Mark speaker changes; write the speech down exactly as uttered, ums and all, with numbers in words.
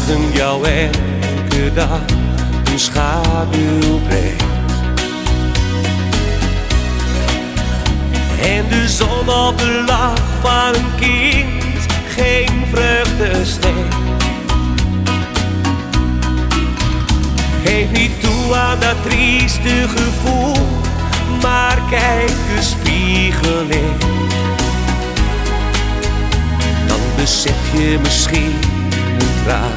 Speaker 1: morgen jou elke dag een schaduw brengt. En de zon op de lach van een kind geen vreugde steekt. Geef niet toe aan dat trieste gevoel, maar kijk de spiegel in. Dan besef je misschien een traan